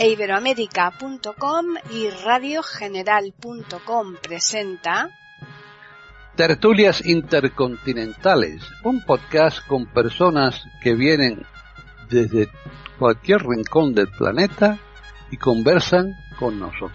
Iberoamérica.com y radiogeneral.com presenta Tertulias Intercontinentales, un podcast con personas que vienen desde cualquier rincón del planeta y conversan con nosotros.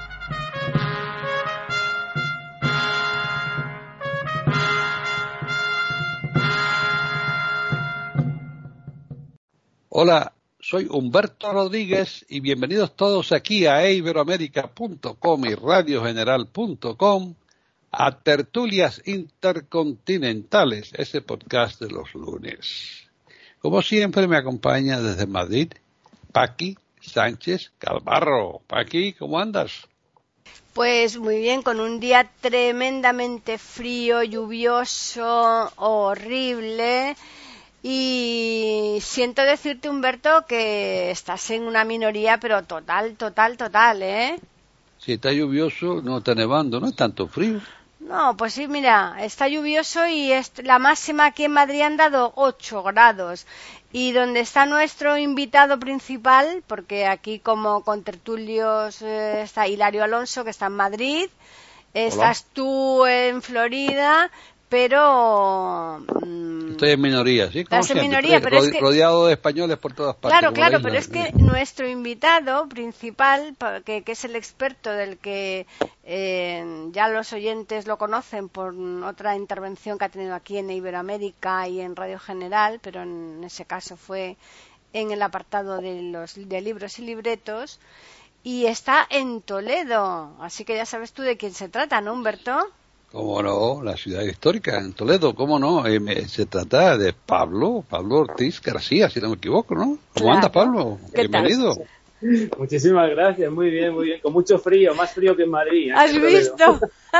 Hola, soy Humberto Rodríguez y bienvenidos todos aquí a Iberoamérica.com y radiogeneral.com a Tertulias Intercontinentales, ese podcast de los lunes. Como siempre me acompaña desde Madrid, Paqui Sánchez Calvarro. Paqui, ¿cómo andas? Pues muy bien, con un día tremendamente frío, lluvioso, horrible. Y siento decirte, Humberto, que estás en una minoría, pero total, ¿eh? Si está lluvioso, no está nevando, no es tanto frío. No, pues sí, mira, está lluvioso y la máxima aquí en Madrid han dado 8 grados. Y donde está nuestro invitado principal, porque aquí como contertulios está Hilario Alonso, que está en Madrid, estás tú en Florida, pero... Estoy en minoría, ¿sí? Estás en minoría, pero es que... rodeado de españoles por todas partes. Claro, pero es que nuestro invitado principal, que es el experto del que ya los oyentes lo conocen por otra intervención que ha tenido aquí en Iberoamérica y en Radio General, pero en ese caso fue en el apartado de libros y libretos, y está en Toledo, así que ya sabes tú de quién se trata, ¿no, Humberto? ¿Cómo no? La ciudad histórica en Toledo, ¿cómo no? Se trata de Pablo Ortiz García, si no me equivoco, ¿no? ¿Cómo claro. anda, Pablo? Bienvenido. Muchísimas gracias, muy bien, con mucho frío, más frío que en Madrid. ¿Has visto?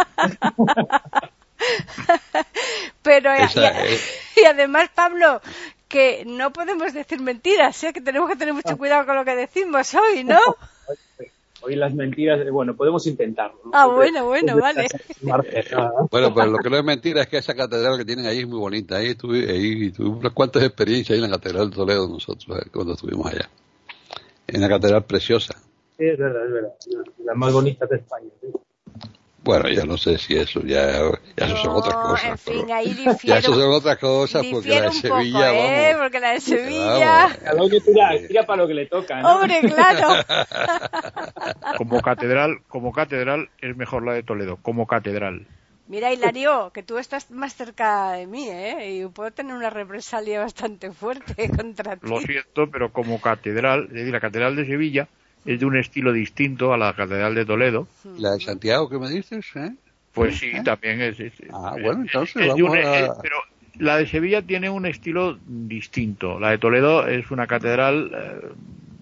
Pero y además, Pablo, que no podemos decir mentiras, ¿eh? Que tenemos que tener mucho cuidado con lo que decimos hoy, ¿no? Hoy las mentiras, bueno, podemos intentarlo, ¿no? Ah, bueno, vale. Bueno, pero lo que no es mentira es que esa catedral que tienen ahí es muy bonita. Ahí tuve unas cuantas experiencias ahí en la Catedral de Toledo nosotros, cuando estuvimos allá. Es una catedral preciosa. Sí, es verdad. La más bonita de España, ¿sí? Bueno, ya no sé si eso, ya eso son otras cosas. En fin, ahí difiero. Ya eso son otras cosas, porque la de Sevilla, vamos. Porque la de Sevilla... Cada uno tira para lo que le toca, ¿no? ¡Hombre, claro! Como catedral es mejor la de Toledo, como catedral. Mira, Hilario, que tú estás más cerca de mí, ¿eh? Y puedo tener una represalia bastante fuerte contra ti. Lo siento, pero como catedral, es decir, la catedral de Sevilla es de un estilo distinto a la catedral de Toledo. ¿La de Santiago que me dices? Pues sí, también es. Bueno, entonces vamos pero la de Sevilla tiene un estilo distinto. La de Toledo es una catedral,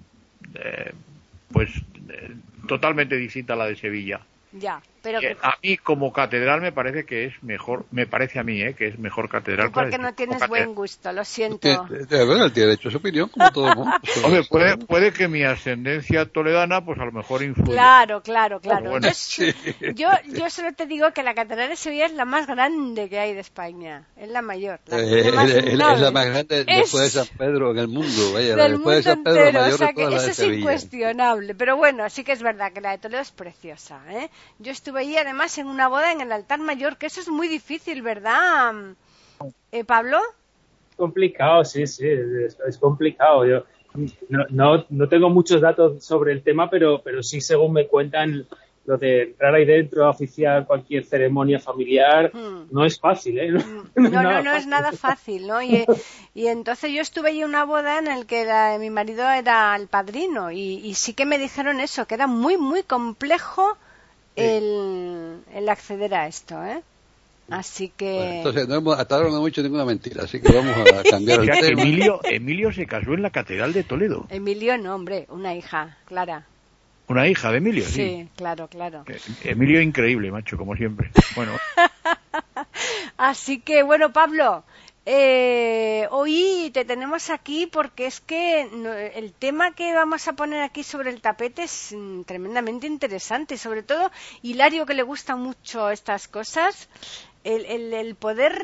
totalmente distinta a la de Sevilla. Ya, pero a mí como catedral me parece que es mejor, me parece a mí que es mejor catedral. Tú porque no tienes buen gusto, lo siento. De verdad, él tiene derecho a su opinión, como todo el mundo. Hombre, puede que mi ascendencia toledana, pues a lo mejor influya. Claro. Bueno, Yo solo te digo que la catedral de Sevilla es la más grande que hay de España, es la mayor. Es la más grande después de San Pedro en el mundo, vaya, después de San Pedro entero, mayor o sea de todas que las de eso es Sevilla. incuestionable, pero bueno, sí que es verdad que la de Toledo es preciosa, ¿eh? Yo estuve allí además en una boda en el altar mayor, que eso es muy difícil, ¿verdad, Pablo? Complicado, sí, es complicado. Yo no tengo muchos datos sobre el tema, pero sí, según me cuentan, lo de entrar ahí dentro a oficiar cualquier ceremonia familiar no es fácil, ¿eh? No es nada fácil, ¿no? Y entonces yo estuve allí en una boda en la que mi marido era el padrino y sí que me dijeron eso, que era muy, muy complejo el acceder a esto, ¿eh? Así que... Bueno, entonces, hasta ahora no hemos dicho ninguna mentira, así que vamos a cambiar el tema. Emilio se casó en la Catedral de Toledo. Emilio no, hombre, una hija, Clara. ¿Una hija de Emilio? Sí, claro. Emilio increíble, macho, como siempre. Bueno. Así que, bueno, Pablo... hoy te tenemos aquí porque es que el tema que vamos a poner aquí sobre el tapete es tremendamente interesante, sobre todo Hilario, que le gustan mucho estas cosas, el poder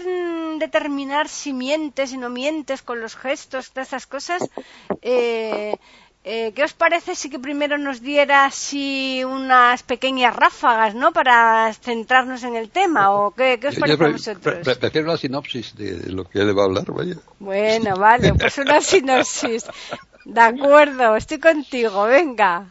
determinar si mientes y no mientes con los gestos, todas esas cosas, ¿qué os parece si que primero nos diera así unas pequeñas ráfagas, ¿no? Para centrarnos en el tema, ¿o qué os parece a vosotros? Prefiero la sinopsis de lo que él va a hablar, vaya. Bueno, vale, pues una sinopsis. De acuerdo, estoy contigo, venga.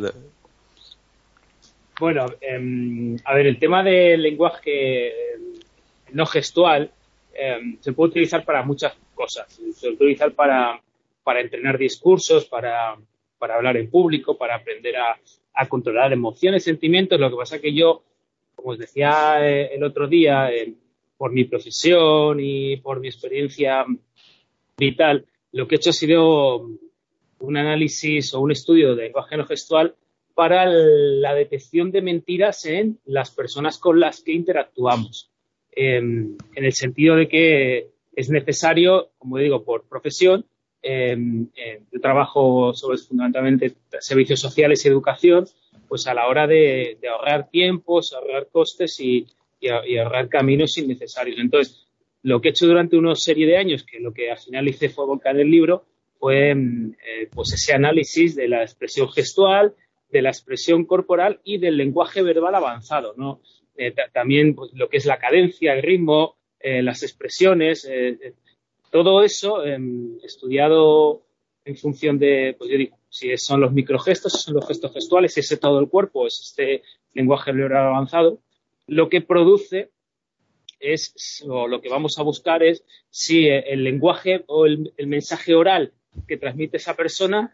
Bueno, a ver, el tema del lenguaje no gestual se puede utilizar para muchas cosas. Se puede utilizar para entrenar discursos, para hablar en público, para aprender a controlar emociones, sentimientos. Lo que pasa que yo, como os decía el otro día, por mi profesión y por mi experiencia vital, lo que he hecho ha sido un análisis o un estudio de lenguaje no gestual para la detección de mentiras en las personas con las que interactuamos. En el sentido de que es necesario, como digo, por profesión, yo trabajo fundamentalmente servicios sociales y educación, pues a la hora de ahorrar tiempos, ahorrar costes y ahorrar caminos innecesarios. Entonces, lo que he hecho durante una serie de años, que lo que al final hice fue volcar el libro, fue pues ese análisis de la expresión gestual, de la expresión corporal y del lenguaje verbal avanzado, ¿no? También pues, lo que es la cadencia, el ritmo, las expresiones, todo eso estudiado en función de, pues yo digo, si son los microgestos, si son los gestos gestuales, si es todo el cuerpo, es este lenguaje verbal avanzado, lo que produce o lo que vamos a buscar es si el lenguaje o el mensaje oral que transmite esa persona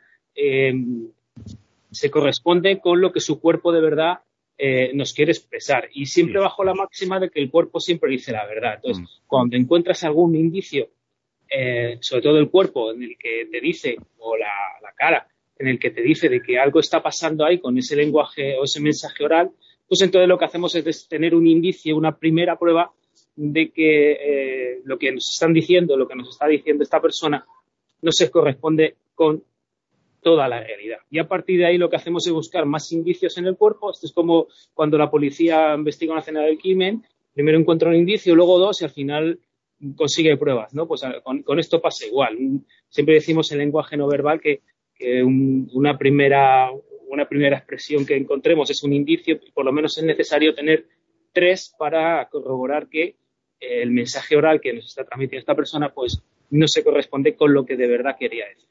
se corresponde con lo que su cuerpo de verdad nos quiere expresar. Y siempre bajo la máxima de que el cuerpo siempre dice la verdad. Entonces, cuando encuentras algún indicio, sobre todo el cuerpo, en el que te dice, o la cara, en el que te dice de que algo está pasando ahí con ese lenguaje o ese mensaje oral, pues entonces lo que hacemos es tener un indicio, una primera prueba de que lo que nos están diciendo, lo que nos está diciendo esta persona, no se corresponde con toda la realidad. Y a partir de ahí lo que hacemos es buscar más indicios en el cuerpo. Esto es como cuando la policía investiga una escena del crimen, primero encuentra un indicio, luego dos y al final consigue pruebas, ¿no? Pues con esto pasa igual. Siempre decimos en lenguaje no verbal que una primera expresión que encontremos es un indicio y por lo menos es necesario tener 3 para corroborar que el mensaje oral que nos está transmitiendo esta persona pues no se corresponde con lo que de verdad quería decir.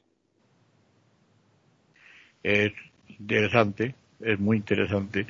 Es interesante, es muy interesante.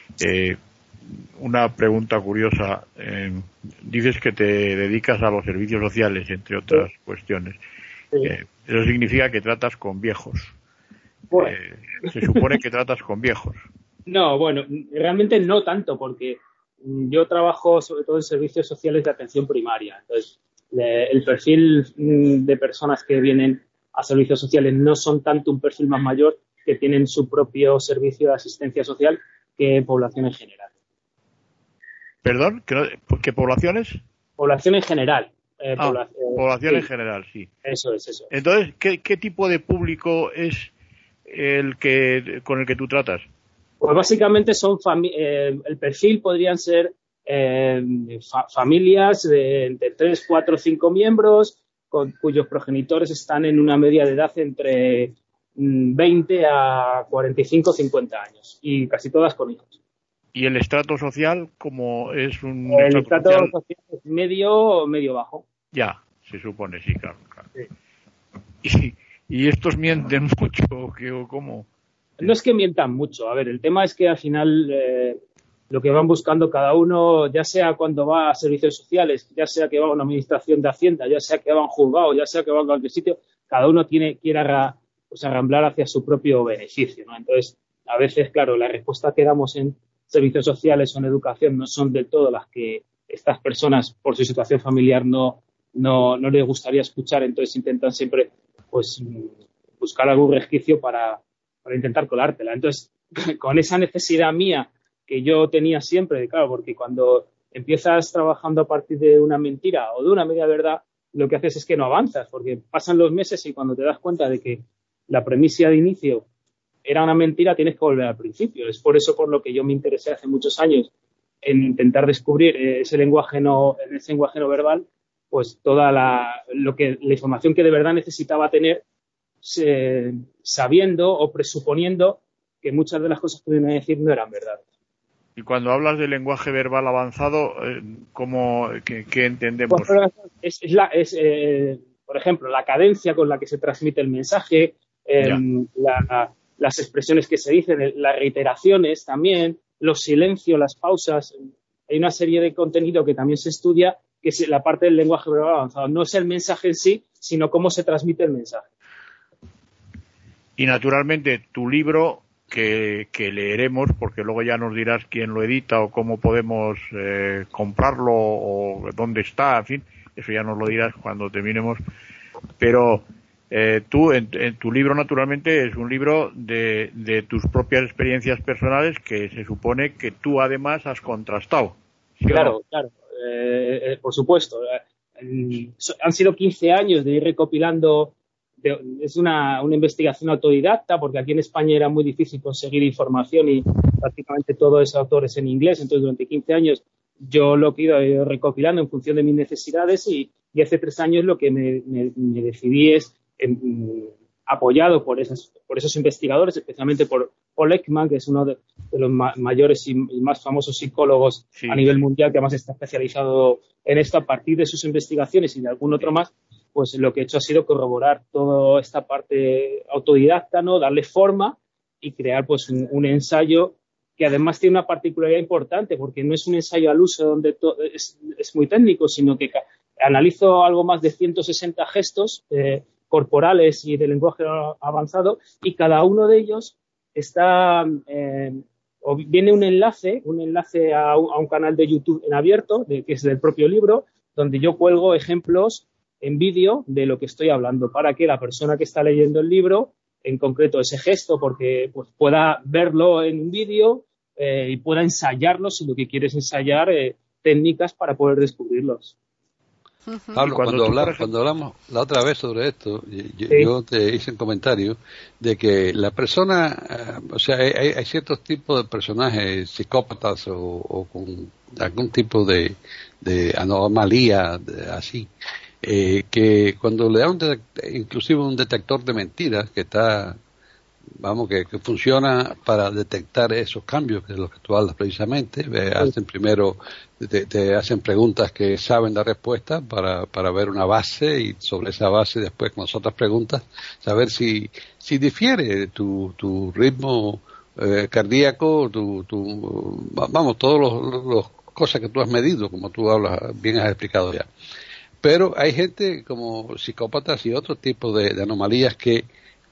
Una pregunta curiosa. Dices que te dedicas a los servicios sociales, entre otras cuestiones. Sí. Eso significa que tratas con viejos. Bueno. Se supone que tratas con viejos. No, bueno, realmente no tanto, porque yo trabajo sobre todo en servicios sociales de atención primaria. Entonces, el perfil de personas que vienen a servicios sociales no son tanto un perfil más mayor, que tienen su propio servicio de asistencia social, que población en general. ¿Perdón? ¿Qué poblaciones? Población en general. Población en general, sí. Eso es. Entonces, ¿qué tipo de público es con el que tú tratas? Pues básicamente son el perfil podrían ser familias de entre 3, 4, 5 miembros, cuyos progenitores están en una media de edad entre 20 a 45, 50 años y casi todas con hijos. ¿Y el estrato social como es un estrato social es medio bajo? Ya, se supone, sí, claro. Sí. ¿Y estos mienten mucho o cómo? No es que mientan mucho. A ver, el tema es que al final lo que van buscando cada uno, ya sea cuando va a servicios sociales, ya sea que va a una administración de Hacienda, ya sea que va a un juzgado, ya sea que va a cualquier sitio, cada uno quiere arramblar hacia su propio beneficio, ¿no? Entonces, a veces, claro, la respuesta que damos en servicios sociales o en educación no son del todo las que estas personas, por su situación familiar, no les gustaría escuchar. Entonces intentan siempre pues buscar algún resquicio para intentar colártela. Entonces, con esa necesidad mía que yo tenía siempre, claro, porque cuando empiezas trabajando a partir de una mentira o de una media verdad, lo que haces es que no avanzas, porque pasan los meses y cuando te das cuenta de que la premisa de inicio era una mentira, tienes que volver al principio. Es por eso por lo que yo me interesé hace muchos años en intentar descubrir ese lenguaje no verbal, pues toda la información que de verdad necesitaba tener sabiendo o presuponiendo que muchas de las cosas que vienen a decir no eran verdad. Y cuando hablas de lenguaje verbal avanzado, ¿qué entendemos? Por ejemplo, la cadencia con la que se transmite el mensaje, las expresiones que se dicen, las reiteraciones también, los silencios, las pausas. Hay una serie de contenido que también se estudia, que es la parte del lenguaje verbal avanzado. No es el mensaje en sí, sino cómo se transmite el mensaje. Y naturalmente tu libro, que leeremos, porque luego ya nos dirás quién lo edita o cómo podemos comprarlo o dónde está, en fin, eso ya nos lo dirás cuando terminemos. Pero tú, en tu libro, naturalmente, es un libro de tus propias experiencias personales que se supone que tú además has contrastado. ¿Sí? Claro, claro. Por supuesto. Han sido 15 años de ir recopilando. Es una investigación autodidacta, porque aquí en España era muy difícil conseguir información y prácticamente todo es autores en inglés. Entonces, durante 15 años yo lo que he ido recopilando en función de mis necesidades y hace 3 años lo que me decidí es, apoyado por esos investigadores, especialmente por Paul Ekman, que es uno de los mayores y más famosos psicólogos a nivel mundial, que además está especializado en esto. A partir de sus investigaciones y de algún otro más, pues lo que he hecho ha sido corroborar toda esta parte autodidacta, ¿no? Darle forma y crear pues un ensayo que además tiene una particularidad importante, porque no es un ensayo al uso donde es muy técnico, sino que analizo algo más de 160 gestos corporales y de lenguaje avanzado, y cada uno de ellos está o viene un enlace a un canal de YouTube en abierto, que es del propio libro, donde yo cuelgo ejemplos en vídeo de lo que estoy hablando, para que la persona que está leyendo el libro, en concreto ese gesto, porque pues pueda verlo en un vídeo y pueda ensayarlo, si lo que quiere es ensayar técnicas para poder descubrirlos. Pablo, cuando hablamos la otra vez sobre esto, yo te hice un comentario de que la persona, o sea, hay ciertos tipos de personajes psicópatas o con algún tipo de anomalía así, que cuando le da inclusive un detector de mentiras que está, que funciona para detectar esos cambios de los que tú hablas precisamente, hacen primero, te hacen preguntas que saben la respuesta para ver una base, y sobre esa base después con las otras preguntas saber si difiere tu ritmo cardíaco, todos los cosas que tú has medido, como tú bien has explicado ya. Pero hay gente como psicópatas y otros tipos de anomalías que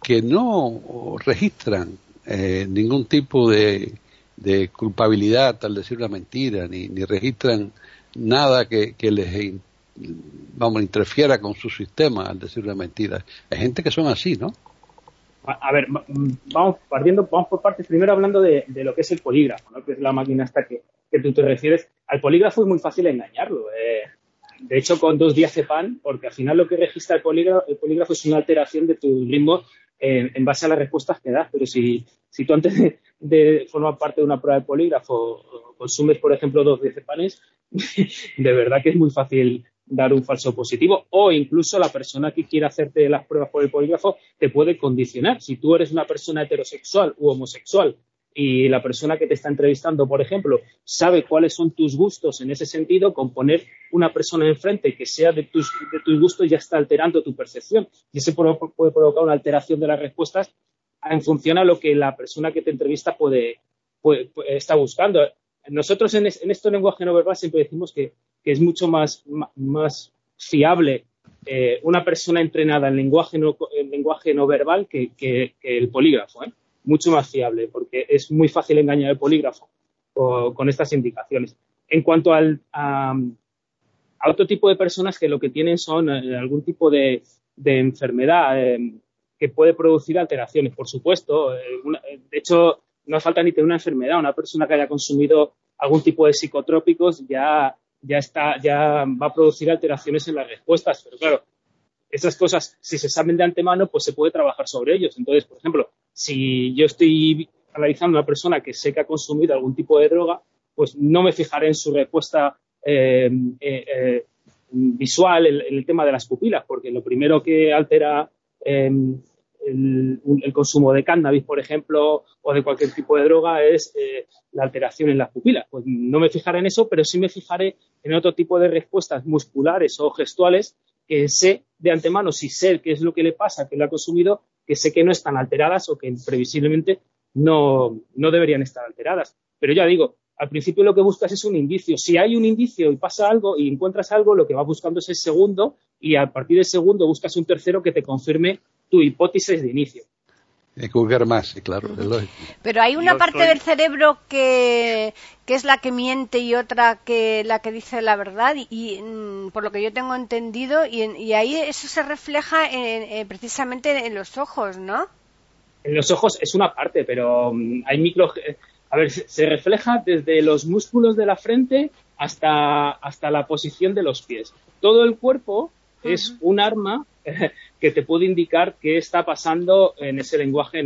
no registran ningún tipo de culpabilidad al decir una mentira, ni registran nada que les interfiera con su sistema al decir una mentira. Hay gente que son así, ¿no? A ver, vamos por partes. Primero hablando de lo que es el polígrafo, ¿no? Que es la máquina esta que tú te refieres. Al polígrafo es muy fácil engañarlo. De hecho, con 2 diazepam, porque al final lo que registra el polígrafo es una alteración de tu ritmo en base a las respuestas que das. Pero si tú antes de formar parte de una prueba de polígrafo consumes, por ejemplo, 2 diazepames, de verdad que es muy fácil dar un falso positivo, o incluso la persona que quiera hacerte las pruebas por el polígrafo te puede condicionar. Si tú eres una persona heterosexual u homosexual y la persona que te está entrevistando, por ejemplo, sabe cuáles son tus gustos en ese sentido, con poner una persona enfrente que sea de tus gustos ya está alterando tu percepción, y eso puede provocar una alteración de las respuestas en función a lo que la persona que te entrevista está buscando. Nosotros en este lenguaje no verbal siempre decimos que es mucho más fiable una persona entrenada en lenguaje no verbal que el polígrafo, mucho más fiable, porque es muy fácil engañar el polígrafo con estas indicaciones. En cuanto a otro tipo de personas que lo que tienen son algún tipo de enfermedad que puede producir alteraciones, por supuesto. De hecho, no hace falta ni tener una enfermedad. Una persona que haya consumido algún tipo de psicotrópicos ya va a producir alteraciones en las respuestas. Pero claro, esas cosas, si se saben de antemano, pues se puede trabajar sobre ellos. Entonces, por ejemplo, si yo estoy analizando a una persona que sé que ha consumido algún tipo de droga, pues no me fijaré en su respuesta visual, el tema de las pupilas, porque lo primero que altera el consumo de cannabis, por ejemplo, o de cualquier tipo de droga, es la alteración en las pupilas. Pues no me fijaré en eso, pero sí me fijaré en otro tipo de respuestas musculares o gestuales que sé de antemano, si sé qué es lo que le pasa, que lo ha consumido, que sé que no están alteradas o que previsiblemente no deberían estar alteradas. Pero ya digo, al principio lo que buscas es un indicio. Si hay un indicio y pasa algo y encuentras algo, lo que vas buscando es el segundo, y a partir del segundo buscas un tercero que te confirme tu hipótesis de inicio. Hay que buscar más, sí, claro. Pero hay una parte del cerebro que es la que miente y otra que la que dice la verdad, y por lo que yo tengo entendido, y ahí eso se refleja precisamente en los ojos, ¿no? En los ojos es una parte, pero hay a ver, se refleja desde los músculos de la frente hasta la posición de los pies. Todo el cuerpo es un arma que te puede indicar qué está pasando en ese lenguaje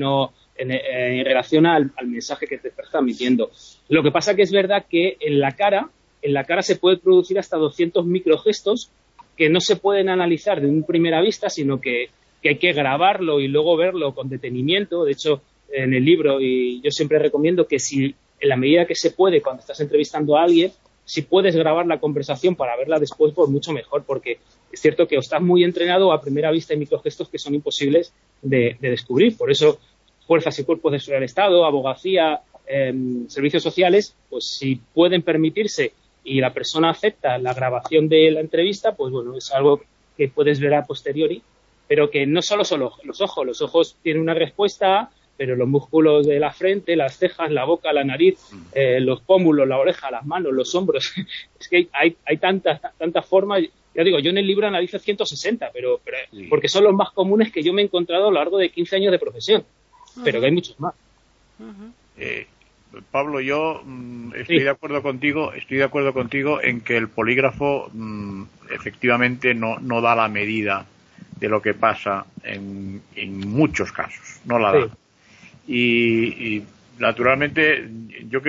en relación al mensaje que te está transmitiendo. Lo que pasa que es verdad que en la cara se puede producir hasta 200 microgestos que no se pueden analizar de una primera vista, sino que hay que grabarlo y luego verlo con detenimiento. De hecho, en el libro, y yo siempre recomiendo que si en la medida que se puede, cuando estás entrevistando a alguien, si puedes grabar la conversación para verla después, pues mucho mejor, porque es cierto que o estás muy entrenado o a primera vista hay microgestos que son imposibles de descubrir. Por eso, fuerzas y cuerpos de seguridad del Estado, abogacía, servicios sociales, pues si pueden permitirse y la persona acepta la grabación de la entrevista, pues bueno, es algo que puedes ver a posteriori, pero que no solo son los ojos tienen una respuesta, pero los músculos de la frente, las cejas, la boca, la nariz, los pómulos, la oreja, las manos, los hombros, es que hay tantas formas. Ya digo, yo en el libro analizo 160, pero sí, porque son los más comunes que yo me he encontrado a lo largo de 15 años de profesión, pero que hay muchos más. Pablo, yo estoy de acuerdo contigo en que el polígrafo efectivamente no da la medida de lo que pasa en muchos casos, no la da. Y naturalmente yo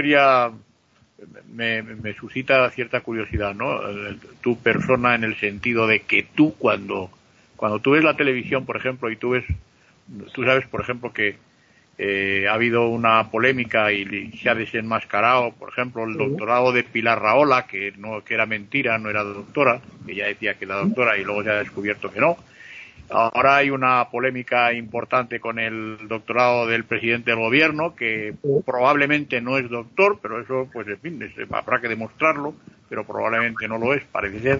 me suscita cierta curiosidad, ¿no? Tu persona, en el sentido de que tú cuando tú ves la televisión, por ejemplo, y tú sabes, por ejemplo, que ha habido una polémica y se ha desenmascarado, por ejemplo, el doctorado de Pilar Rahola, que era mentira, no era doctora, que ella decía que era doctora y luego se ha descubierto que no. Ahora hay una polémica importante con el doctorado del presidente del gobierno, que probablemente no es doctor, pero eso, pues en fin, habrá que demostrarlo, pero probablemente no lo es, parece ser.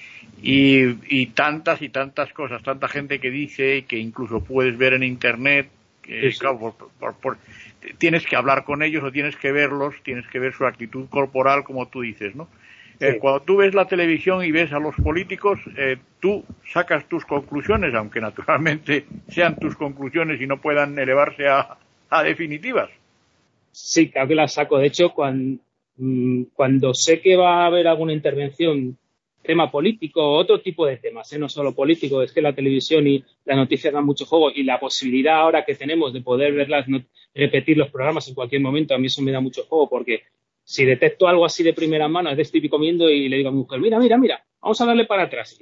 Y tantas cosas, tanta gente que dice, que incluso puedes ver en internet, que claro, tienes que hablar con ellos o tienes que verlos, tienes que ver su actitud corporal, como tú dices, ¿no? Cuando tú ves la televisión y ves a los políticos, tú sacas tus conclusiones, aunque naturalmente sean tus conclusiones y no puedan elevarse a definitivas. Sí, claro que las saco. De hecho, cuando sé que va a haber alguna intervención, tema político o otro tipo de temas, no solo político, es que la televisión y las noticias dan mucho juego, y la posibilidad ahora que tenemos de poder verlas, repetir los programas en cualquier momento, a mí eso me da mucho juego, porque si detecto algo así de primera mano, es de estoy comiendo y le digo a mi mujer, mira, vamos a darle para atrás.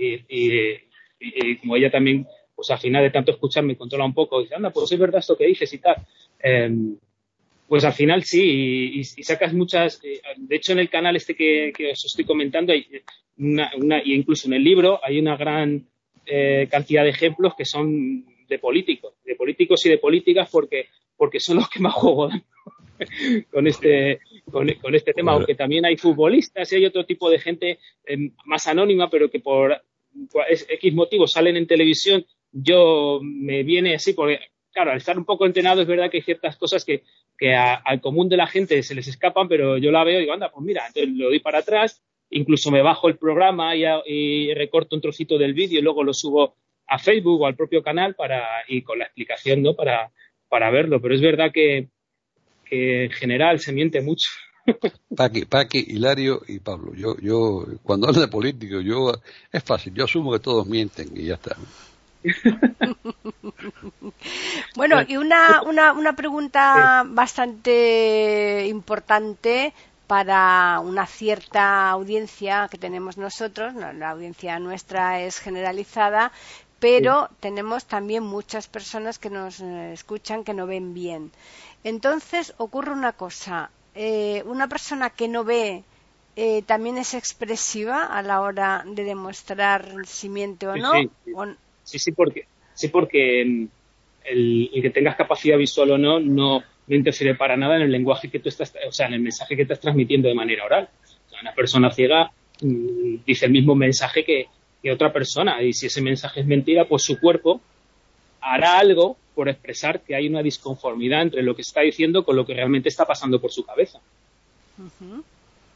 Y como ella también, pues al final de tanto escuchar me controla un poco, y dice, anda, pues es verdad esto que dices y tal. Pues al final sí, y sacas muchas. De hecho, en el canal que os estoy comentando, hay y incluso en el libro, hay una gran cantidad de ejemplos que son de políticos y de políticas, porque son los que más juego dan con este tema, aunque también hay futbolistas y hay otro tipo de gente más anónima, pero que por X motivos salen en televisión. Yo me viene así, porque claro, al estar un poco entrenado es verdad que hay ciertas cosas que al común de la gente se les escapan, pero yo la veo y digo, anda, pues mira, entonces lo doy para atrás, incluso me bajo el programa y recorto un trocito del vídeo y luego lo subo a Facebook o al propio canal y con la explicación, ¿no? para verlo, pero es verdad que en general se miente mucho. Paqui, Hilario y Pablo, yo cuando hablo de políticos, es fácil, yo asumo que todos mienten y ya está. Bueno, y una pregunta bastante importante para una cierta audiencia que tenemos nosotros. La audiencia nuestra es generalizada, pero tenemos también muchas personas que nos escuchan que no ven bien. Entonces ocurre una cosa, una persona que no ve también es expresiva a la hora de demostrar si miente o no. Sí, porque el que tengas capacidad visual o no interfiere para nada en el lenguaje que tú estás, o sea, en el mensaje que estás transmitiendo de manera oral. O sea, una persona ciega dice el mismo mensaje que otra persona, y si ese mensaje es mentira, pues su cuerpo hará algo por expresar que hay una disconformidad entre lo que está diciendo con lo que realmente está pasando por su cabeza. Uh-huh.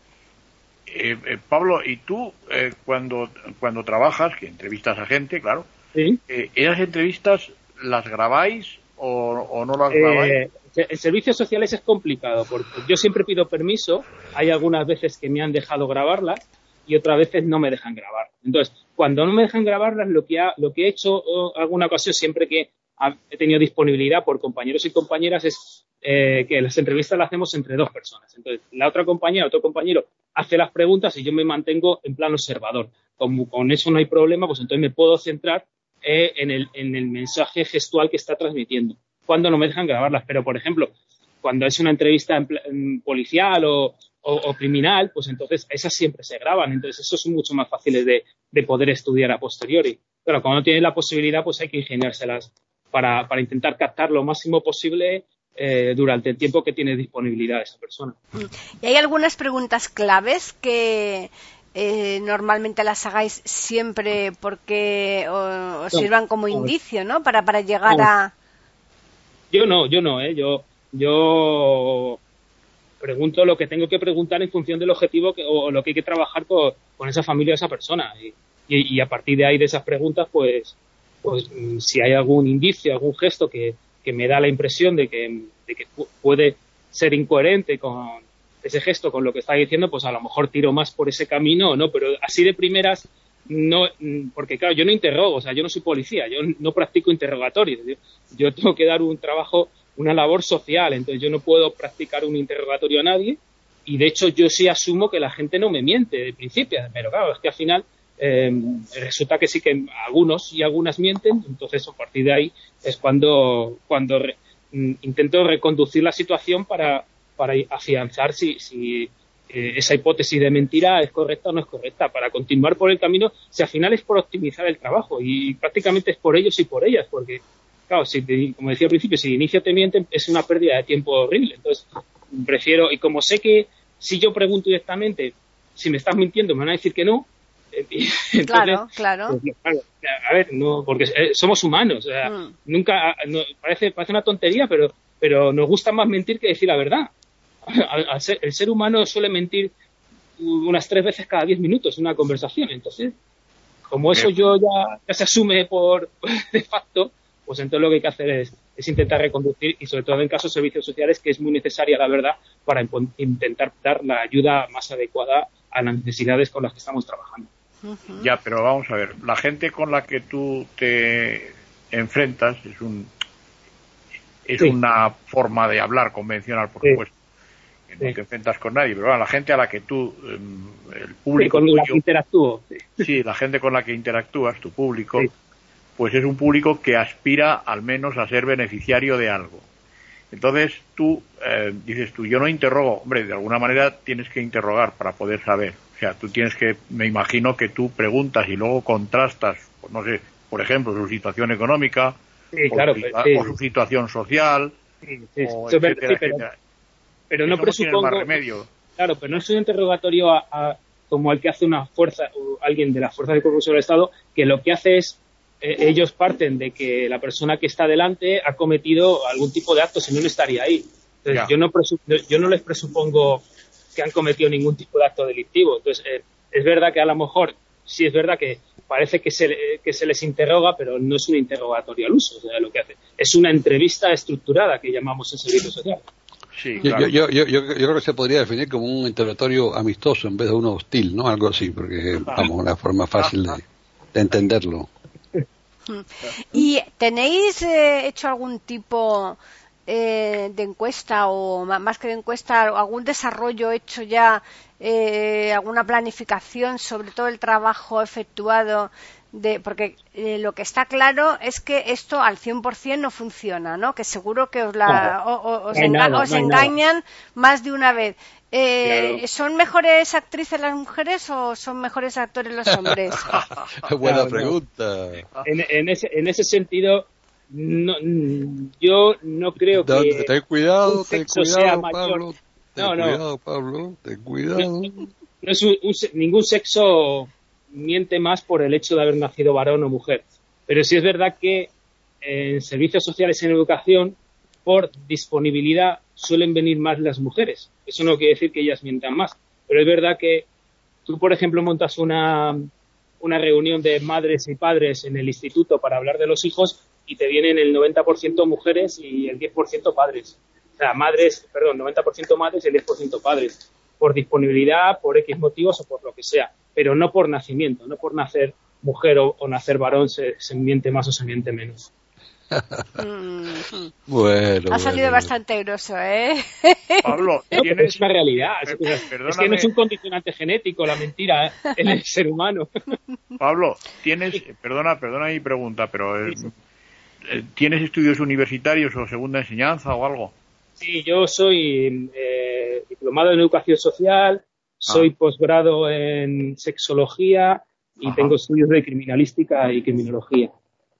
Pablo, ¿y tú cuando trabajas, que entrevistas a gente, claro, ¿sí? ¿esas entrevistas las grabáis o no las grabáis? En servicios sociales es complicado, porque yo siempre pido permiso, hay algunas veces que me han dejado grabarlas y otras veces no me dejan grabar. Entonces, cuando no me dejan grabarlas, lo que he hecho alguna ocasión, siempre que he tenido disponibilidad por compañeros y compañeras, es que las entrevistas las hacemos entre dos personas. Entonces, la otra compañera, otro compañero hace las preguntas y yo me mantengo en plan observador. Como con eso no hay problema, pues entonces me puedo centrar en el mensaje gestual que está transmitiendo. Cuando no me dejan grabarlas, pero por ejemplo, cuando es una entrevista en policial o criminal, pues entonces esas siempre se graban. Entonces, esos son mucho más fáciles de poder estudiar a posteriori. Pero cuando no tienes la posibilidad, pues hay que ingeniárselas para intentar captar lo máximo posible durante el tiempo que tiene disponibilidad esa persona. Y hay algunas preguntas claves que normalmente las hagáis siempre porque os sirvan como indicio, ¿no? Para llegar a... Yo no. Yo pregunto lo que tengo que preguntar en función del objetivo o lo que hay que trabajar con esa familia o esa persona. Y a partir de ahí, de esas preguntas, pues si hay algún indicio, algún gesto que me da la impresión de que puede ser incoherente con ese gesto, con lo que está diciendo, pues a lo mejor tiro más por ese camino o no. Pero así de primeras, no, porque claro, yo no interrogo, o sea, yo no soy policía, yo no practico interrogatorios. Yo tengo que dar un trabajo, una labor social, entonces yo no puedo practicar un interrogatorio a nadie, y de hecho yo sí asumo que la gente no me miente de principio, pero claro, es que al final resulta que sí que algunos y algunas mienten, entonces a partir de ahí es cuando intento reconducir la situación para afianzar si esa hipótesis de mentira es correcta o no es correcta, para continuar por el camino, si al final es por optimizar el trabajo, y prácticamente es por ellos y por ellas, porque claro, como decía al principio, si de inicio te mienten, es una pérdida de tiempo horrible. Entonces, prefiero, y como sé que si yo pregunto directamente, si me estás mintiendo, me van a decir que no. Entonces, claro. Pues, a ver, no, porque somos humanos. O sea, nunca, parece una tontería, pero nos gusta más mentir que decir la verdad. El ser humano suele mentir unas 3 veces cada 10 minutos en una conversación. Entonces, como eso ya se asume de facto, pues entonces lo que hay que hacer es intentar reconducir, y sobre todo en casos de servicios sociales, que es muy necesaria, la verdad, para intentar dar la ayuda más adecuada a las necesidades con las que estamos trabajando. Uh-huh. Ya, pero vamos a ver, la gente con la que tú te enfrentas es una forma de hablar convencional, por supuesto. No te enfrentas con nadie, pero bueno, la gente a la que tú, el público con tuyo, la que interactúo. Sí, la gente con la que interactúas, tu público, pues es un público que aspira al menos a ser beneficiario de algo. Entonces tú dices yo no interrogo, hombre, de alguna manera tienes que interrogar para poder saber. O sea, tú tienes que, me imagino que tú preguntas y luego contrastas, pues no sé, por ejemplo, su situación económica, o su situación social, o etcétera, etcétera. Pero no presupongo, claro, pero no es un interrogatorio como el que hace una fuerza o alguien de las fuerzas de corrupción del Estado, que lo que hace es ellos parten de que la persona que está delante ha cometido algún tipo de acto, si no estaría ahí. Entonces, yo no les presupongo que han cometido ningún tipo de acto delictivo. Entonces, es verdad que a lo mejor sí es verdad que parece que se les interroga, pero no es un interrogatorio al uso. O sea, lo que hace es una entrevista estructurada que llamamos en servicio social. Sí, claro. Yo creo que se podría definir como un interrogatorio amistoso en vez de uno hostil, ¿no? Algo así, porque vamos, una forma fácil de entenderlo. ¿Y tenéis hecho algún tipo de encuesta, o más que de encuesta, algún desarrollo hecho ya, alguna planificación sobre todo el trabajo efectuado porque lo que está claro es que esto al 100% no funciona, ¿no? Que seguro que os engañan más de una vez. Claro. ¿Son mejores actrices las mujeres o son mejores actores los hombres? Buena pregunta. En ese sentido, yo no creo que Ten cuidado, un sexo sea mayor. Pablo, ten cuidado. No es ningún sexo miente más por el hecho de haber nacido varón o mujer. Pero sí es verdad que en servicios sociales y en educación, por disponibilidad, suelen venir más las mujeres. Eso no quiere decir que ellas mientan más. Pero es verdad que tú, por ejemplo, montas una reunión de madres y padres en el instituto para hablar de los hijos y te vienen el 90% mujeres y el 10% padres. O sea, 90% madres y el 10% padres. Por disponibilidad, por X motivos o por lo que sea. Pero no por nacimiento, no por nacer mujer o nacer varón se miente más o se miente menos. Bueno, ha salido bastante groso, ¿eh? Pablo, es una realidad. Es que no es un condicionante genético la mentira en el ser humano. Pablo, perdona mi pregunta, pero ¿tienes estudios universitarios o segunda enseñanza o algo? Sí, yo soy diplomado en educación social, soy posgrado en sexología y tengo estudios de criminalística y criminología.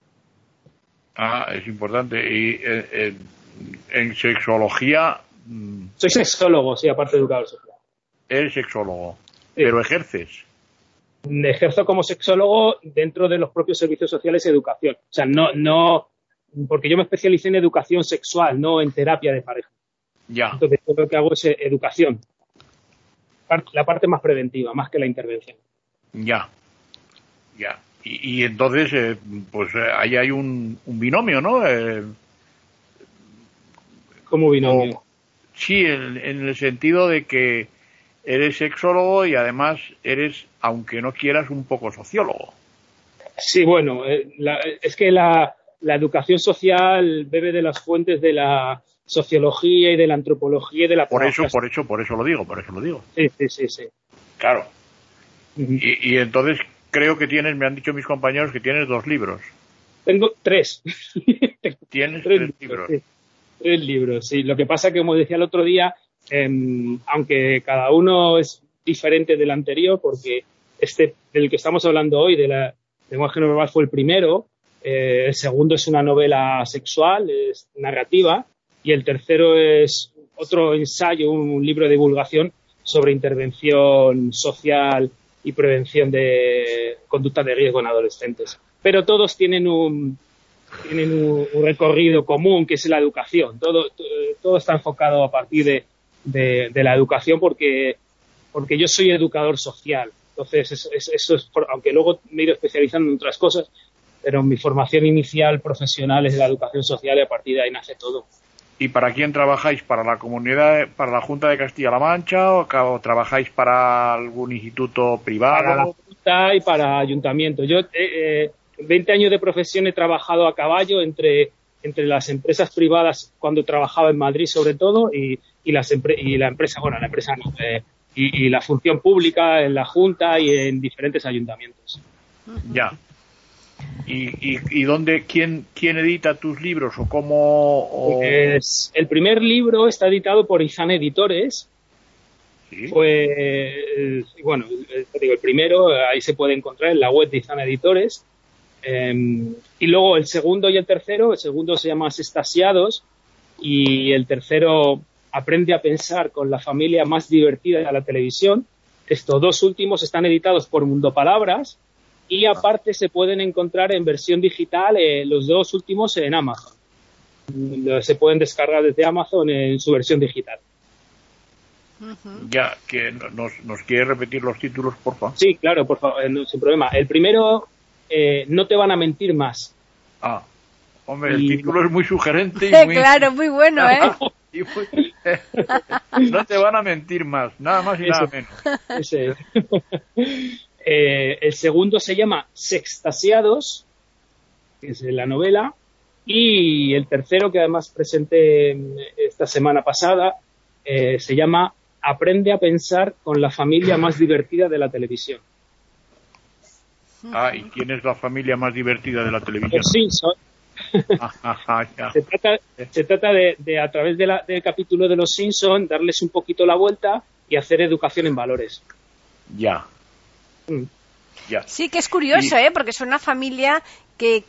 Es importante. Y en sexología... Soy sexólogo, sí, aparte de educador social. Eres sexólogo, sí. Pero ejerces. Ejerzo como sexólogo dentro de los propios servicios sociales y educación. O sea, no, porque yo me especialicé en educación sexual, no en terapia de pareja. Ya. Entonces, yo lo que hago es educación. La parte más preventiva, más que la intervención. Ya. Y entonces, ahí hay un binomio, ¿no? ¿Cómo binomio? Sí, en el sentido de que eres sexólogo y además eres, aunque no quieras, un poco sociólogo. Sí, bueno, es que la educación social bebe de las fuentes de la sociología y de la antropología y de la por eso lo digo. Sí. Claro. Y entonces creo que me han dicho mis compañeros que tienes 2 libros. Tengo 3. Tienes 3 libros. Sí. 3 libros, sí. Lo que pasa que, como decía el otro día, aunque cada uno es diferente del anterior, porque del que estamos hablando hoy, de la lenguaje no verbal, fue el primero, el segundo es una novela sexual, es narrativa, y el tercero es otro ensayo, un libro de divulgación sobre intervención social y prevención de conducta de riesgo en adolescentes. Pero todos tienen un recorrido común, que es la educación. Todo está enfocado a partir de la educación porque yo soy educador social. Entonces, eso es, aunque luego me he ido especializando en otras cosas, pero mi formación inicial profesional es la educación social y a partir de ahí nace todo. ¿Y para quién trabajáis? ¿Para la comunidad, para la Junta de Castilla-La Mancha o trabajáis para algún instituto privado? Para la Junta y para ayuntamiento. Yo 20 años de profesión he trabajado a caballo entre las empresas privadas cuando trabajaba en Madrid sobre todo y la empresa la función pública en la Junta y en diferentes ayuntamientos. Ya. ¿Y dónde, quién edita tus libros o cómo? Pues el primer libro está editado por Izan Editores. ¿Sí? Pues, bueno, el primero ahí se puede encontrar en la web de Izan Editores. Y luego el segundo y el tercero, el segundo se llama Sextasiados y el tercero Aprende a pensar con la familia más divertida de la televisión. Estos 2 últimos están editados por Mundo Palabras y aparte se pueden encontrar en versión digital los 2 últimos en Amazon. Se pueden descargar desde Amazon en su versión digital. Ya, que nos quiere repetir los títulos, por favor. Sí, claro, por favor, sin problema. El primero, No te van a mentir más. Hombre, el título es muy sugerente y muy... Claro, muy bueno, ¿eh? No te van a mentir más, nada más y nada menos. Ese. El segundo se llama Sextasiados, que es la novela, y el tercero, que además presenté esta semana pasada, se llama Aprende a pensar con la familia más divertida de la televisión. ¿Y quién es la familia más divertida de la televisión? Los Simpson. Ya. Se trata de a través del capítulo de Los Simpson darles un poquito la vuelta y hacer educación en valores. Ya. Sí, que es curioso, porque es una familia que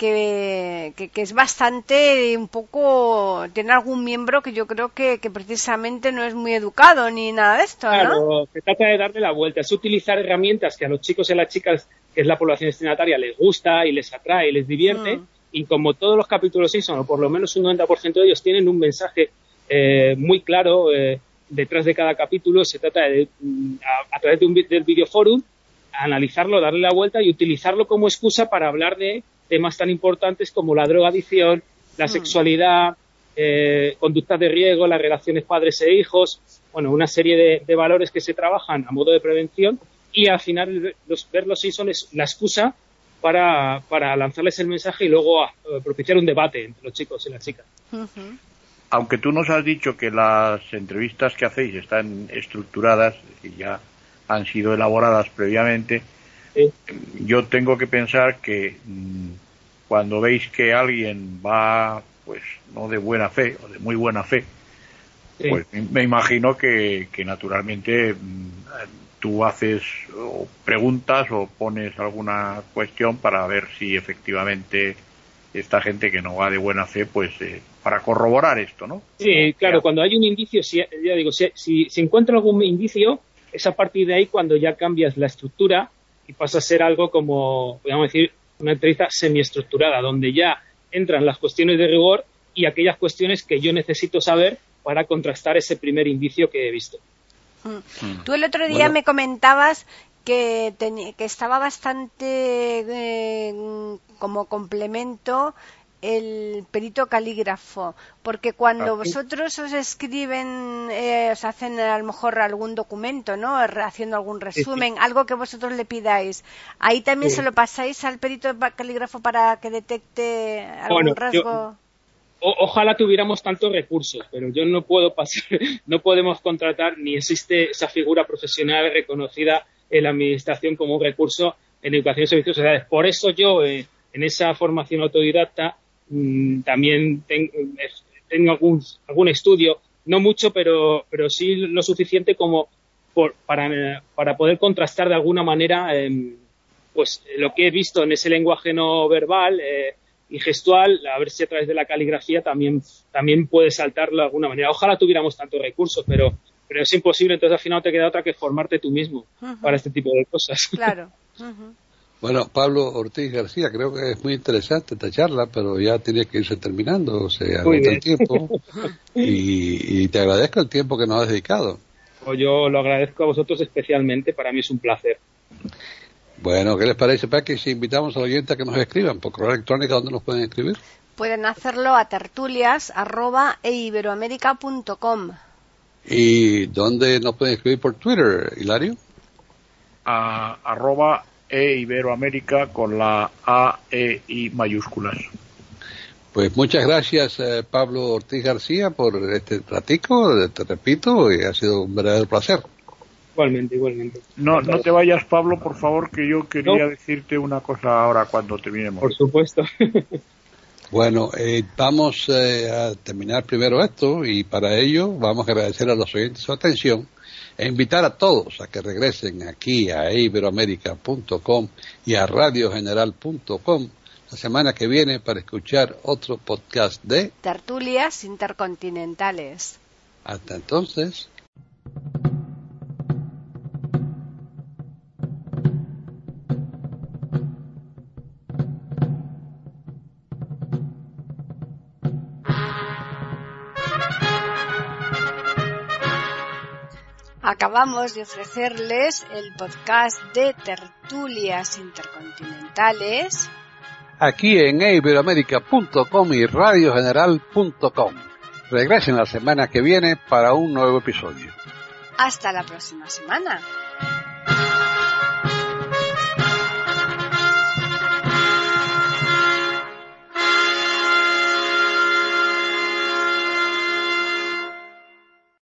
es bastante, un poco, tiene algún miembro que yo creo que precisamente no es muy educado ni nada de esto, ¿no? Claro, se trata de darle la vuelta, es utilizar herramientas que a los chicos y a las chicas, que es la población destinataria, les gusta y les atrae y les divierte, y como todos los capítulos Simpson, o por lo menos un 90% de ellos, tienen un mensaje muy claro detrás de cada capítulo, se trata de, a través del videoforum, analizarlo, darle la vuelta y utilizarlo como excusa para hablar de temas tan importantes como la drogadicción, la sexualidad, conductas de riesgo, las relaciones padres e hijos, bueno, una serie de valores que se trabajan a modo de prevención, y al final ver los Simpson es la excusa para lanzarles el mensaje y luego propiciar un debate entre los chicos y las chicas. Aunque tú nos has dicho que las entrevistas que hacéis están estructuradas y ya han sido elaboradas previamente, yo tengo que pensar que cuando veis que alguien va, pues, no de buena fe o de muy buena fe, pues me imagino que naturalmente tú haces o preguntas o pones alguna cuestión para ver si efectivamente esta gente que no va de buena fe, pues para corroborar esto, ¿no? Sí, claro, cuando hay un indicio, si encuentro algún indicio, es a partir de ahí cuando ya cambias la estructura y pasa a ser algo como, podríamos decir, una entrevista semiestructurada, donde ya entran las cuestiones de rigor y aquellas cuestiones que yo necesito saber para contrastar ese primer indicio que he visto. Tú el otro día me comentabas que estaba bastante como complemento el perito calígrafo, porque cuando vosotros os escriben, os hacen a lo mejor algún documento, ¿no? Haciendo algún resumen, algo que vosotros le pidáis, ahí también se lo pasáis al perito calígrafo para que detecte algún rasgo. Ojalá tuviéramos tantos recursos, pero yo no puedo no podemos contratar, ni existe esa figura profesional reconocida en la administración como un recurso en educación y servicios sociales. Por eso yo, en esa formación autodidacta, también tengo algún estudio, no mucho, pero sí lo suficiente como para poder contrastar de alguna manera pues lo que he visto en ese lenguaje no verbal y gestual, a ver si a través de la caligrafía también puede saltarlo de alguna manera. Ojalá tuviéramos tantos recursos, pero es imposible, entonces al final no te queda otra que formarte tú mismo para este tipo de cosas. Claro. Bueno, Pablo Ortiz García, creo que es muy interesante esta charla, pero ya tiene que irse terminando, se agota el tiempo, y te agradezco el tiempo que nos has dedicado. Yo lo agradezco a vosotros especialmente, para mí es un placer. Bueno, ¿qué les parece, Paqui, si invitamos a los oyentes a que nos escriban por correo electrónico? ¿Dónde nos pueden escribir? Pueden hacerlo a tertulias@eiberoamerica.com. ¿Y dónde nos pueden escribir por Twitter, Hilario? @eiberoamerica con la A, E, I mayúsculas. Pues muchas gracias, Pablo Ortiz García, por este ratico, te repito, y ha sido un verdadero placer. Igualmente. No te vayas, Pablo, por favor, que yo quería decirte una cosa ahora cuando terminemos. Por supuesto. Bueno, vamos a terminar primero esto, y para ello vamos a agradecer a los oyentes su atención e invitar a todos a que regresen aquí a iberoamerica.com y a radiogeneral.com la semana que viene para escuchar otro podcast de Tertulias Intercontinentales. Hasta entonces. Acabamos de ofrecerles el podcast de Tertulias Intercontinentales aquí en iberoamerica.com y radiogeneral.com. Regresen la semana que viene para un nuevo episodio. Hasta la próxima semana.